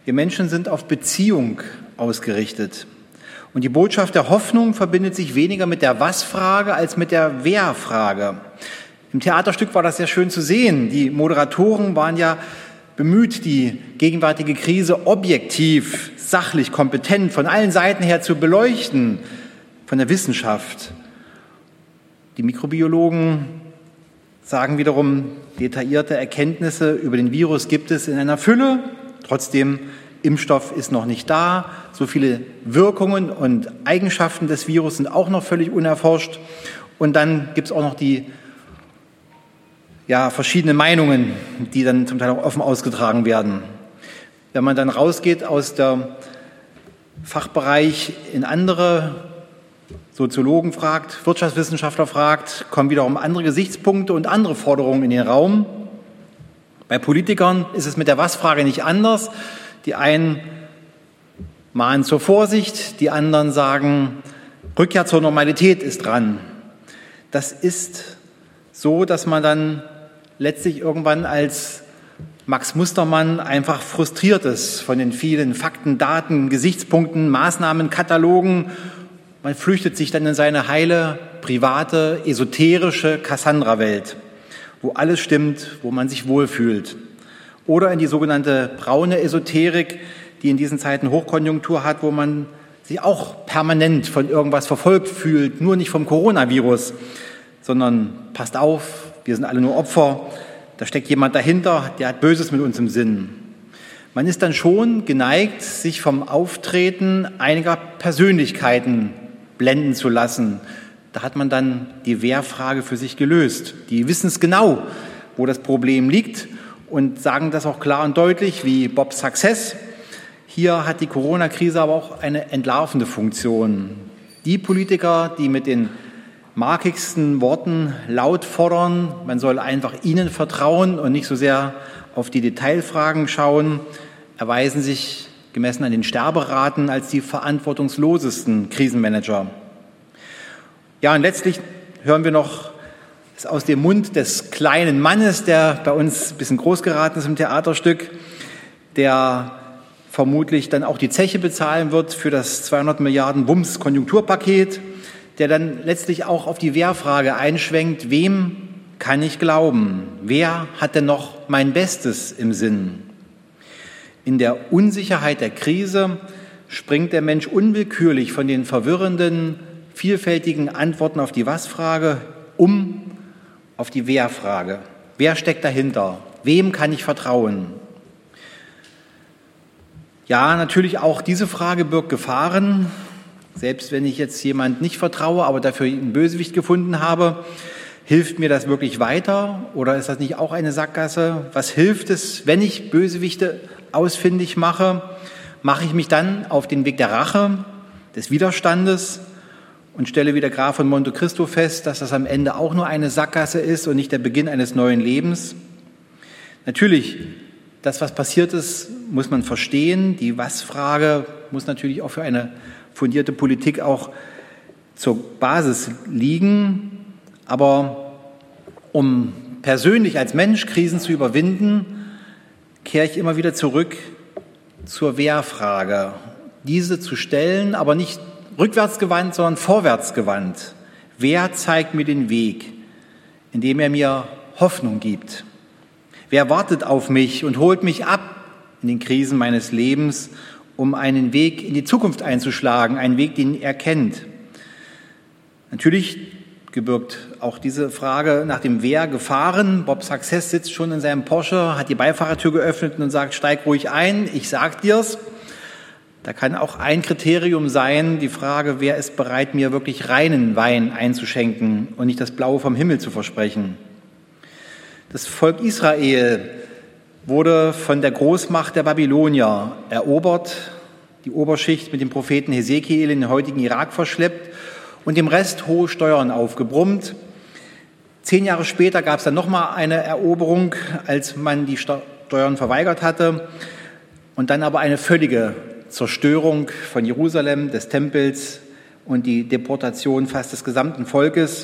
Wir Menschen sind auf Beziehung ausgerichtet. Und die Botschaft der Hoffnung verbindet sich weniger mit der Was-Frage als mit der Wer-Frage. Im Theaterstück war das sehr schön zu sehen. Die Moderatoren waren ja bemüht, die gegenwärtige Krise objektiv, sachlich, kompetent von allen Seiten her zu beleuchten, von der Wissenschaft. Die Mikrobiologen sagen wiederum, detaillierte Erkenntnisse über den Virus gibt es in einer Fülle. Trotzdem, Impfstoff ist noch nicht da. So viele Wirkungen und Eigenschaften des Virus sind auch noch völlig unerforscht. Und dann gibt es auch noch die verschiedene Meinungen, die dann zum Teil auch offen ausgetragen werden. Wenn man dann rausgeht aus der Fachbereich in andere Soziologen fragt, Wirtschaftswissenschaftler fragt, kommen wiederum andere Gesichtspunkte und andere Forderungen in den Raum. Bei Politikern ist es mit der Was-Frage nicht anders. Die einen mahnen zur Vorsicht, die anderen sagen, Rückkehr zur Normalität ist dran. Das ist so, dass man dann letztlich irgendwann als Max Mustermann einfach frustriert ist von den vielen Fakten, Daten, Gesichtspunkten, Maßnahmen, Katalogen. Man flüchtet sich dann in seine heile, private, esoterische Cassandra-Welt, wo alles stimmt, wo man sich wohlfühlt. Oder in die sogenannte braune Esoterik, die in diesen Zeiten Hochkonjunktur hat, wo man sich auch permanent von irgendwas verfolgt fühlt, nur nicht vom Coronavirus, sondern passt auf, wir sind alle nur Opfer, da steckt jemand dahinter, der hat Böses mit uns im Sinn. Man ist dann schon geneigt, sich vom Auftreten einiger Persönlichkeiten blenden zu lassen. Da hat man dann die Wer-Frage für sich gelöst. Die wissen es genau, wo das Problem liegt und sagen das auch klar und deutlich, wie Bob Success. Hier hat die Corona-Krise aber auch eine entlarvende Funktion. Die Politiker, die mit den markigsten Worten laut fordern, man soll einfach ihnen vertrauen und nicht so sehr auf die Detailfragen schauen, erweisen sich gemessen an den Sterberaten als die verantwortungslosesten Krisenmanager. Ja, und letztlich hören wir noch es aus dem Mund des kleinen Mannes, der bei uns ein bisschen groß geraten ist im Theaterstück, der vermutlich dann auch die Zeche bezahlen wird für das 200 Milliarden Bums-Konjunkturpaket, der dann letztlich auch auf die Wer-Frage einschwenkt, wem kann ich glauben? Wer hat denn noch mein Bestes im Sinn? In der Unsicherheit der Krise springt der Mensch unwillkürlich von den verwirrenden, vielfältigen Antworten auf die Was-Frage auf die Wer-Frage. Wer steckt dahinter? Wem kann ich vertrauen? Ja, natürlich auch diese Frage birgt Gefahren. Selbst wenn ich jetzt jemand nicht vertraue, aber dafür einen Bösewicht gefunden habe, hilft mir das wirklich weiter? Oder ist das nicht auch eine Sackgasse? Was hilft es, wenn ich Bösewichte ausfindig mache? Mache ich mich dann auf den Weg der Rache, des Widerstandes und stelle wie der Graf von Monte Cristo fest, dass das am Ende auch nur eine Sackgasse ist und nicht der Beginn eines neuen Lebens? Natürlich, das, was passiert ist, muss man verstehen. Die Was-Frage muss natürlich auch für eine fundierte Politik auch zur Basis liegen. Aber um persönlich als Mensch Krisen zu überwinden, kehre ich immer wieder zurück zur Wer-Frage. Diese zu stellen, aber nicht rückwärtsgewandt, sondern vorwärtsgewandt. Wer zeigt mir den Weg, indem er mir Hoffnung gibt? Wer wartet auf mich und holt mich ab in den Krisen meines Lebens, um einen Weg in die Zukunft einzuschlagen, einen Weg, den er kennt? Natürlich gebirgt auch diese Frage nach dem Wer Gefahren. Bob Success sitzt schon in seinem Porsche, hat die Beifahrertür geöffnet und sagt, steig ruhig ein, ich sag dir's. Da kann auch ein Kriterium sein, die Frage, wer ist bereit, mir wirklich reinen Wein einzuschenken und nicht das Blaue vom Himmel zu versprechen. Das Volk Israel wurde von der Großmacht der Babylonier erobert, die Oberschicht mit dem Propheten Hesekiel in den heutigen Irak verschleppt und dem Rest hohe Steuern aufgebrummt. 10 Jahre später gab es dann nochmal eine Eroberung, als man die Steuern verweigert hatte, und dann aber eine völlige Zerstörung von Jerusalem, des Tempels und die Deportation fast des gesamten Volkes.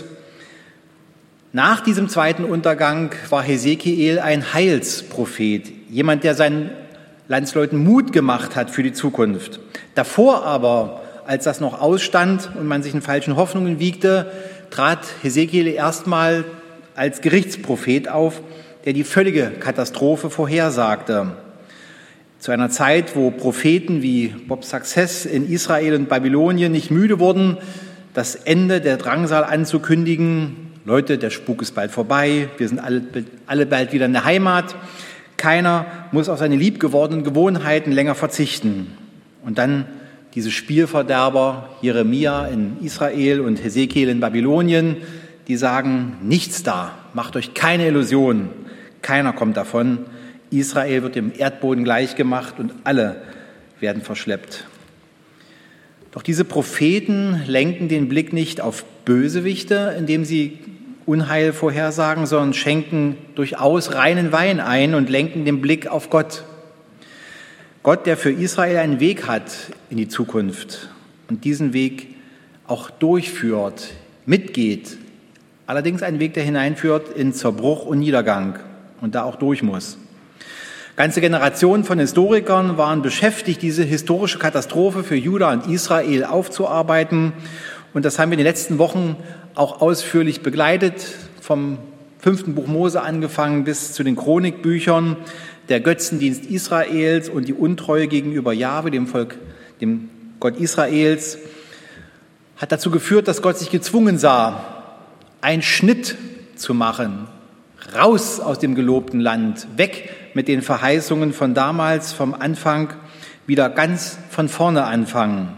Nach diesem zweiten Untergang war Hesekiel ein Heilsprophet, jemand, der sein Landsleuten Mut gemacht hat für die Zukunft. Davor aber, als das noch ausstand und man sich in falschen Hoffnungen wiegte, trat Hesekiel erstmal als Gerichtsprophet auf, der die völlige Katastrophe vorhersagte. Zu einer Zeit, wo Propheten wie Bob Success in Israel und Babylonien nicht müde wurden, das Ende der Drangsal anzukündigen. Leute, der Spuk ist bald vorbei, wir sind alle bald wieder in der Heimat. Keiner muss auf seine liebgewordenen Gewohnheiten länger verzichten. Und dann diese Spielverderber Jeremia in Israel und Hesekiel in Babylonien, die sagen, nichts da, macht euch keine Illusionen, keiner kommt davon. Israel wird dem Erdboden gleichgemacht und alle werden verschleppt. Doch diese Propheten lenken den Blick nicht auf Bösewichte, indem sie Unheil vorhersagen, sondern schenken durchaus reinen Wein ein und lenken den Blick auf Gott. Gott, der für Israel einen Weg hat in die Zukunft und diesen Weg auch durchführt, mitgeht. Allerdings einen Weg, der hineinführt in Zerbruch und Niedergang und da auch durch muss. Ganze Generationen von Historikern waren beschäftigt, diese historische Katastrophe für Juda und Israel aufzuarbeiten. Und das haben wir in den letzten Wochen auch ausführlich begleitet, vom 5. Buch Mose angefangen bis zu den Chronikbüchern. Der Götzendienst Israels und die Untreue gegenüber Jahwe, dem Volk, dem Gott Israels, hat dazu geführt, dass Gott sich gezwungen sah, einen Schnitt zu machen, raus aus dem gelobten Land, weg mit den Verheißungen von damals, vom Anfang, wieder ganz von vorne anfangen.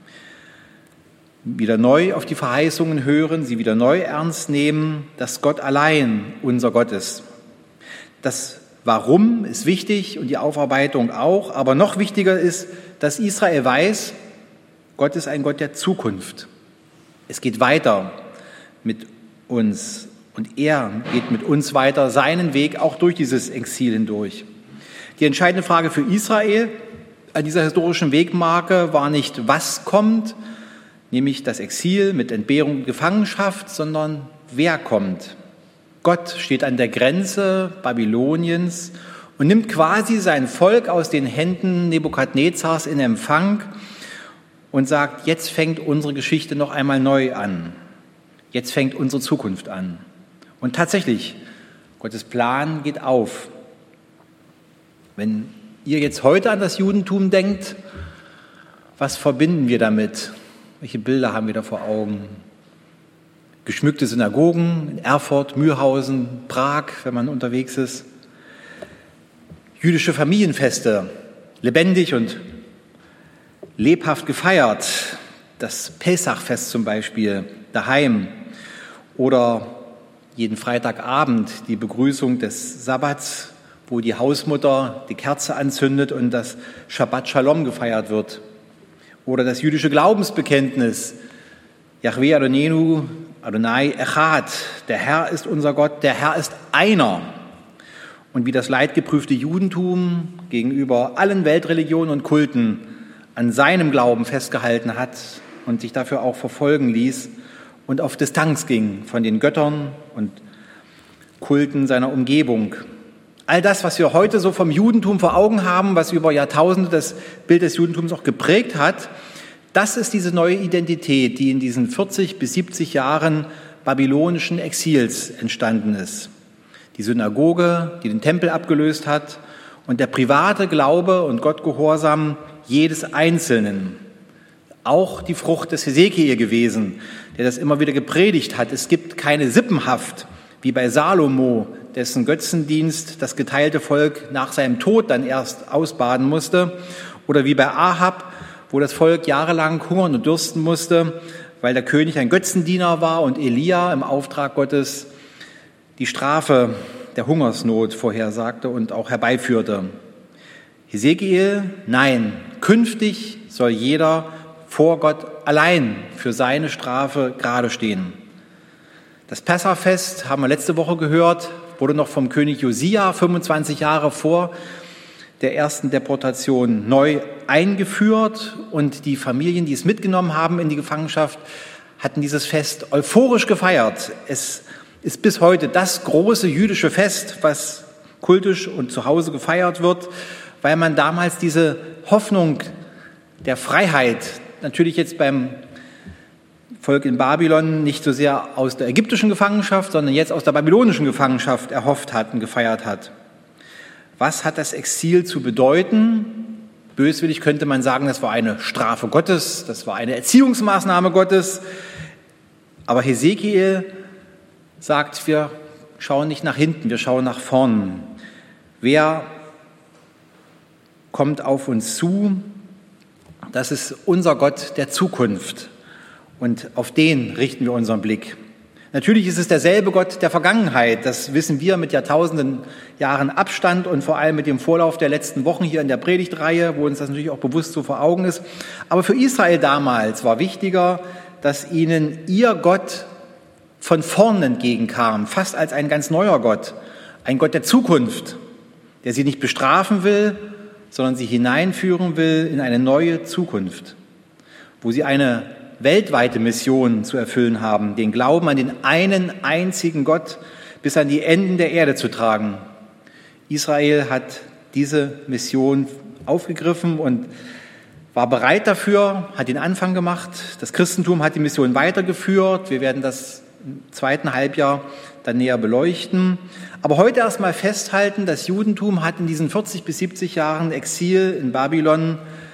Wieder neu auf die Verheißungen hören, sie wieder neu ernst nehmen, dass Gott allein unser Gott ist. Das Warum ist wichtig und die Aufarbeitung auch, aber noch wichtiger ist, dass Israel weiß, Gott ist ein Gott der Zukunft. Es geht weiter mit uns und er geht mit uns weiter seinen Weg auch durch dieses Exil hindurch. Die entscheidende Frage für Israel an dieser historischen Wegmarke war nicht, was kommt, nämlich das Exil mit Entbehrung und Gefangenschaft, sondern wer kommt. Gott steht an der Grenze Babyloniens und nimmt quasi sein Volk aus den Händen Nebukadnezars in Empfang und sagt, jetzt fängt unsere Geschichte noch einmal neu an. Jetzt fängt unsere Zukunft an. Und tatsächlich, Gottes Plan geht auf. Wenn ihr jetzt heute an das Judentum denkt, was verbinden wir damit? Welche Bilder haben wir da vor Augen? Geschmückte Synagogen in Erfurt, Mühlhausen, Prag, wenn man unterwegs ist. Jüdische Familienfeste, lebendig und lebhaft gefeiert. Das Pessachfest zum Beispiel, daheim. Oder jeden Freitagabend die Begrüßung des Sabbats, wo die Hausmutter die Kerze anzündet und das Shabbat Shalom gefeiert wird. Oder das jüdische Glaubensbekenntnis, Yahweh Adonenu, Adonai Echad, der Herr ist unser Gott, der Herr ist einer. Und wie das leidgeprüfte Judentum gegenüber allen Weltreligionen und Kulten an seinem Glauben festgehalten hat und sich dafür auch verfolgen ließ und auf Distanz ging von den Göttern und Kulten seiner Umgebung. All das, was wir heute so vom Judentum vor Augen haben, was über Jahrtausende das Bild des Judentums auch geprägt hat, das ist diese neue Identität, die in diesen 40 bis 70 Jahren babylonischen Exils entstanden ist. Die Synagoge, die den Tempel abgelöst hat und der private Glaube und Gottgehorsam jedes Einzelnen. Auch die Frucht des Hesekiel gewesen, der das immer wieder gepredigt hat. Es gibt keine Sippenhaft, wie bei Salomo, dessen Götzendienst das geteilte Volk nach seinem Tod dann erst ausbaden musste, oder wie bei Ahab, wo das Volk jahrelang hungern und dürsten musste, weil der König ein Götzendiener war und Elia im Auftrag Gottes die Strafe der Hungersnot vorhersagte und auch herbeiführte. Hesekiel, nein, künftig soll jeder vor Gott allein für seine Strafe gerade stehen. Das Pessachfest, haben wir letzte Woche gehört, wurde noch vom König Josia 25 Jahre vor der ersten Deportation neu eingeführt und die Familien, die es mitgenommen haben in die Gefangenschaft, hatten dieses Fest euphorisch gefeiert. Es ist bis heute das große jüdische Fest, was kultisch und zu Hause gefeiert wird, weil man damals diese Hoffnung der Freiheit, natürlich jetzt beim Volk in Babylon nicht so sehr aus der ägyptischen Gefangenschaft, sondern jetzt aus der babylonischen Gefangenschaft erhofft hat und gefeiert hat. Was hat das Exil zu bedeuten? Böswillig könnte man sagen, das war eine Strafe Gottes, das war eine Erziehungsmaßnahme Gottes. Aber Hesekiel sagt, wir schauen nicht nach hinten, wir schauen nach vorn. Wer kommt auf uns zu? Das ist unser Gott der Zukunft. Und auf den richten wir unseren Blick. Natürlich ist es derselbe Gott der Vergangenheit. Das wissen wir mit Jahrtausenden Jahren Abstand und vor allem mit dem Vorlauf der letzten Wochen hier in der Predigtreihe, wo uns das natürlich auch bewusst so vor Augen ist. Aber für Israel damals war wichtiger, dass ihnen ihr Gott von vorn entgegenkam, fast als ein ganz neuer Gott, ein Gott der Zukunft, der sie nicht bestrafen will, sondern sie hineinführen will in eine neue Zukunft, wo sie eine weltweite Mission zu erfüllen haben, den Glauben an den einen einzigen Gott bis an die Enden der Erde zu tragen. Israel hat diese Mission aufgegriffen und war bereit dafür, hat den Anfang gemacht. Das Christentum hat die Mission weitergeführt. Wir werden das im zweiten Halbjahr dann näher beleuchten. Aber heute erst mal festhalten, das Judentum hat in diesen 40 bis 70 Jahren Exil in Babylon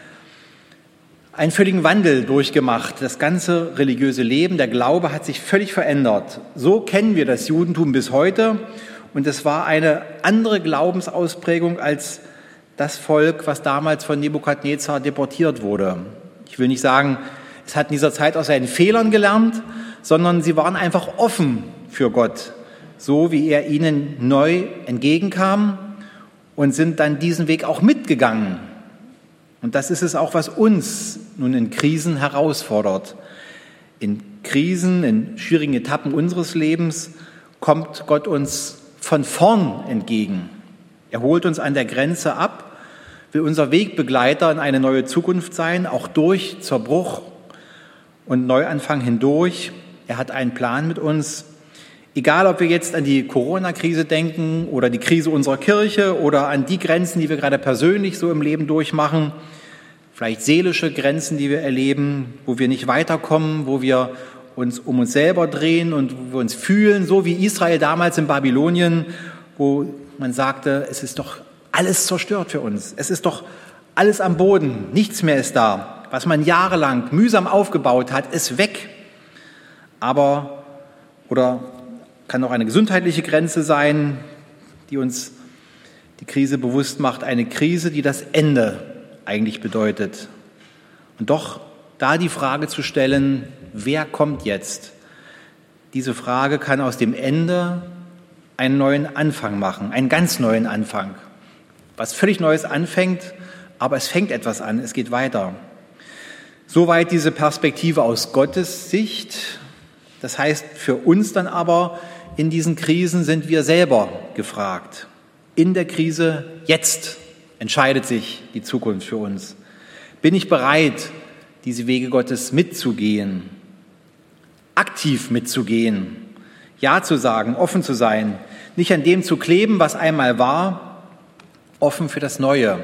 einen völligen Wandel durchgemacht. Das ganze religiöse Leben, der Glaube hat sich völlig verändert. So kennen wir das Judentum bis heute. Und es war eine andere Glaubensausprägung als das Volk, was damals von Nebukadnezar deportiert wurde. Ich will nicht sagen, es hat in dieser Zeit aus seinen Fehlern gelernt, sondern sie waren einfach offen für Gott, so wie er ihnen neu entgegenkam und sind dann diesen Weg auch mitgegangen. Und das ist es auch, was uns nun in Krisen herausfordert. In Krisen, in schwierigen Etappen unseres Lebens kommt Gott uns von vorn entgegen. Er holt uns an der Grenze ab, will unser Wegbegleiter in eine neue Zukunft sein, auch durch Zerbruch und Neuanfang hindurch. Er hat einen Plan mit uns. Egal, ob wir jetzt an die Corona-Krise denken oder die Krise unserer Kirche oder an die Grenzen, die wir gerade persönlich so im Leben durchmachen, vielleicht seelische Grenzen, die wir erleben, wo wir nicht weiterkommen, wo wir uns um uns selber drehen und wo wir uns fühlen, so wie Israel damals in Babylonien, wo man sagte, es ist doch alles zerstört für uns. Es ist doch alles am Boden, nichts mehr ist da. Was man jahrelang mühsam aufgebaut hat, ist weg. Aber, oder kann auch eine gesundheitliche Grenze sein, die uns die Krise bewusst macht. Eine Krise, die das Ende eigentlich bedeutet. Und doch da die Frage zu stellen, wer kommt jetzt? Diese Frage kann aus dem Ende einen neuen Anfang machen, einen ganz neuen Anfang. Was völlig Neues anfängt, aber es fängt etwas an, es geht weiter. Soweit diese Perspektive aus Gottes Sicht. Das heißt, für uns dann aber in diesen Krisen sind wir selber gefragt. In der Krise jetzt entscheidet sich die Zukunft für uns. Bin ich bereit, diese Wege Gottes mitzugehen, aktiv mitzugehen, Ja zu sagen, offen zu sein, nicht an dem zu kleben, was einmal war, offen für das Neue,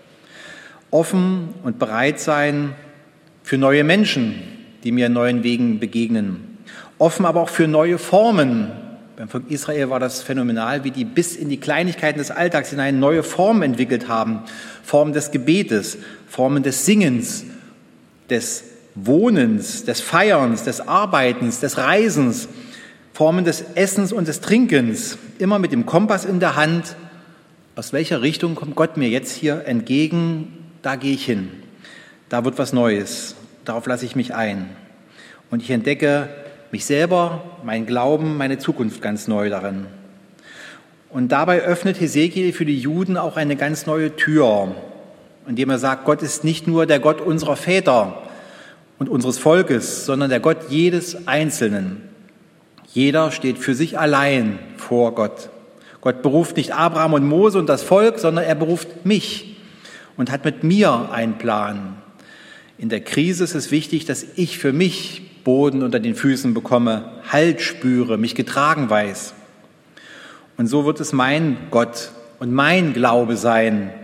offen und bereit sein für neue Menschen, die mir in neuen Wegen begegnen, offen aber auch für neue Formen. Beim Volk Israel war das phänomenal, wie die bis in die Kleinigkeiten des Alltags hinein neue Formen entwickelt haben. Formen des Gebetes, Formen des Singens, des Wohnens, des Feierns, des Arbeitens, des Reisens, Formen des Essens und des Trinkens. Immer mit dem Kompass in der Hand. Aus welcher Richtung kommt Gott mir jetzt hier entgegen? Da gehe ich hin. Da wird was Neues. Darauf lasse ich mich ein. Und ich entdecke mich selber, meinen Glauben, meine Zukunft ganz neu darin. Und dabei öffnet Hesekiel für die Juden auch eine ganz neue Tür, indem er sagt, Gott ist nicht nur der Gott unserer Väter und unseres Volkes, sondern der Gott jedes Einzelnen. Jeder steht für sich allein vor Gott. Gott beruft nicht Abraham und Mose und das Volk, sondern er beruft mich und hat mit mir einen Plan. In der Krise ist es wichtig, dass ich für mich Boden unter den Füßen bekomme, Halt spüre, mich getragen weiß. Und so wird es mein Gott und mein Glaube sein,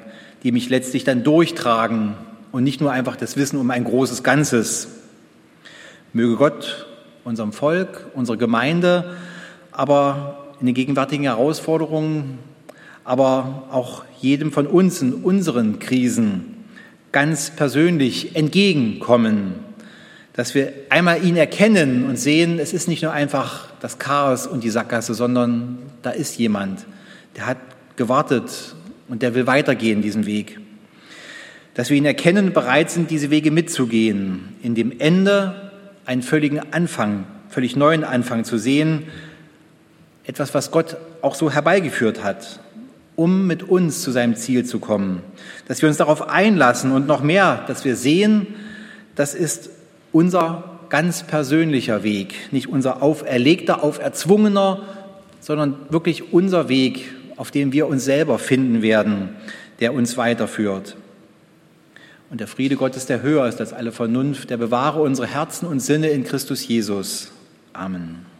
die mich letztlich dann durchtragen und nicht nur einfach das Wissen um ein großes Ganzes. Möge Gott unserem Volk, unserer Gemeinde, aber in den gegenwärtigen Herausforderungen, aber auch jedem von uns in unseren Krisen ganz persönlich entgegenkommen, dass wir einmal ihn erkennen und sehen, es ist nicht nur einfach das Chaos und die Sackgasse, sondern da ist jemand, der hat gewartet und der will weitergehen diesen Weg. Dass wir ihn erkennen und bereit sind, diese Wege mitzugehen, in dem Ende einen völlig neuen Anfang zu sehen, etwas, was Gott auch so herbeigeführt hat, um mit uns zu seinem Ziel zu kommen. Dass wir uns darauf einlassen und noch mehr, dass wir sehen, das ist unser ganz persönlicher Weg, nicht unser auferlegter, auferzwungener, sondern wirklich unser Weg, auf dem wir uns selber finden werden, der uns weiterführt. Und der Friede Gottes, der höher ist als alle Vernunft, der bewahre unsere Herzen und Sinne in Christus Jesus. Amen.